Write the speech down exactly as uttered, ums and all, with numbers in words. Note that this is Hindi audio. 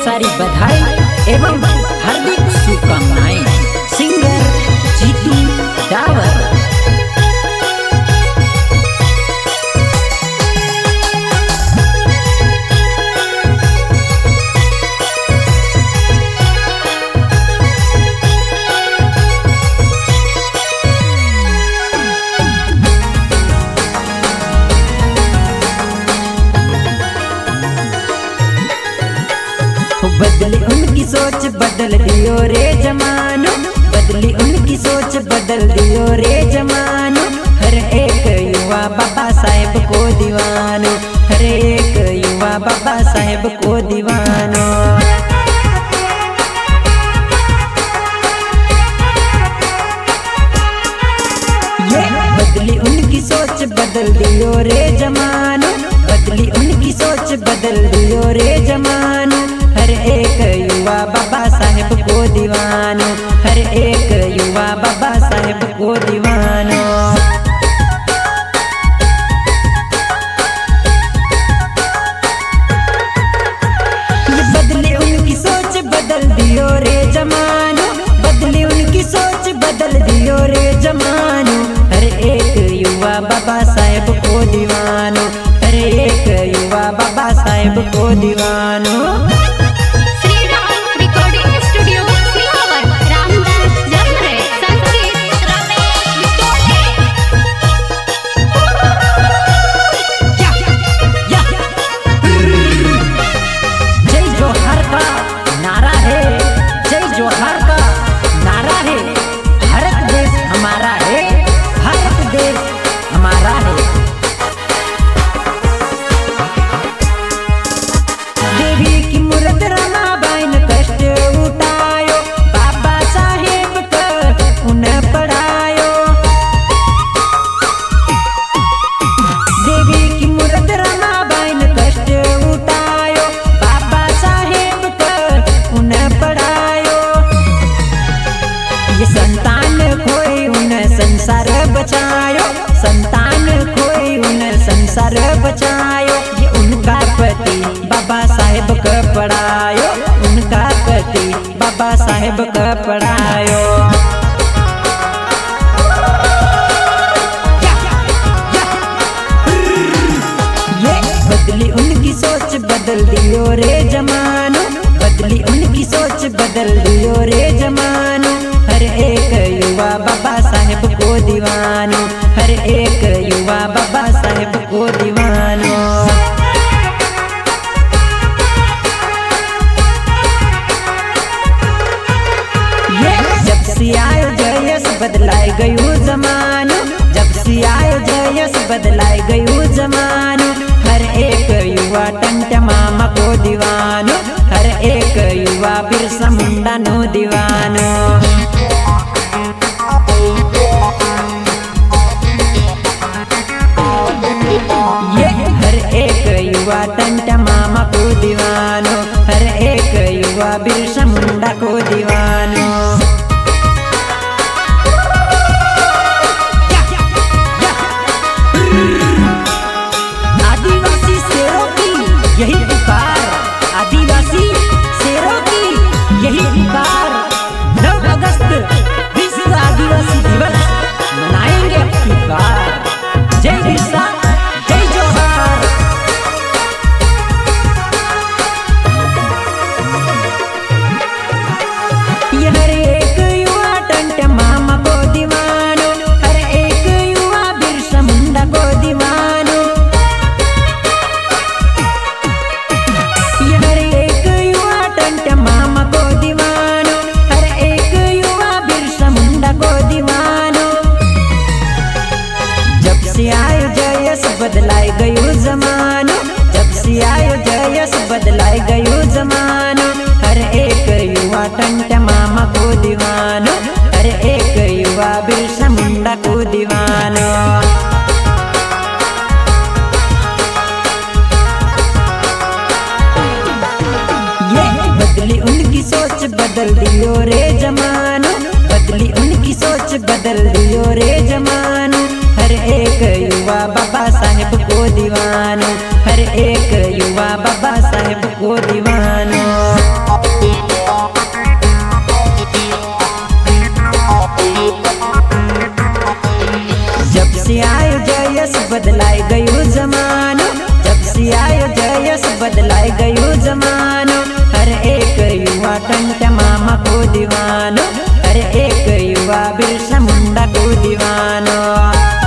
सारी बधाई एवं हार्दिक शुभकामनाएं। सिंगर जीतू डावर। बदली उनकी सोच बदल दियो रे जमानो, बदली उनकी सोच बदल दियो रे जमानो। हर एक युवा बाबा साहेब को दीवानो, हर एक युवा बाबा साहेब को दीवानो। ये बदली उनकी सोच बदल दियो रे जमानो, बदली उनकी सोच बदल दियो रे जमानो। हर एक युवा बाबा साहेब को दीवानो, हर एक युवा बाबा साहेब को दीवानो। ये बदली उनकी सोच बदल दियो रे जमानो, बदली उनकी सोच बदल दियो रे जमानो। हर एक युवा बाबा साहेब को दीवानो, हर एक युवा बाबा साहेब को दीवानो। संतान खोई उन्हें संसार बचायो, संतान खोई उन्हें संसार बचायो। ये उनका पति बाबा साहेब का पढ़ायो, उनका पति बाबा साहेब का पढ़ायो। ये बदली उनकी सोच बदल दियो रे जमानो, बदली उनकी सोच बदल दियो रे जमानो। हर एक युवा बाबा साहेब को दीवानो, हर एक युवा बाबा साहेब को दीवानो। ये जब से आयो जयस बदलाए गयो जमानो, जब से आयो जयस बदलाए गयो जमानो। हर एक युवा टंट मामा को दीवानो, हर एक युवा बिरसा मुंडा नो दीवानो। ये हर एक युवा टंटा मामा को दीवानो, हर एक युवा बिरसा मुंडा को दीवानो। आदिवासी शेरों की यही पुकार, आदिवासी शेरों की यही पुकार। नौ अगस्त विश्व आदिवासी दिवस मनाएंगे अब की बार। जय बिरसा, जय जोहार। ये हर एक युवा टंट मामा को दीवानो, हर एक युवा बिरसा मुंडा को दीवानो। ये हर एक युवा टंट मामा को दीवानो, हर एक युवा बिरसा मुंडा को दीवानो। जब से आयो जयस बदलाए गयो जमानो, जब से आयो जयस बदलाए गयो जमानो। हर एक युवा टंट मामा को दीवानो, हर एक युवा बिरसा मुंडा को दीवानो। ये बदली उनकी सोच बदल दियो रे जमानो, बदली उनकी सोच बदल दियो रे जमानो। हर एक युवा बाबा साहेब को दीवानो, हर एक युवा बाबा साहेब को दीवानो। बदलाए गयो जमानो, जब से आयो जयस बदलाए गयो जमानो। हर एक युवा टंट्या मामा को दीवानो, हर एक युवा बिरसा मुंडा को दीवानो।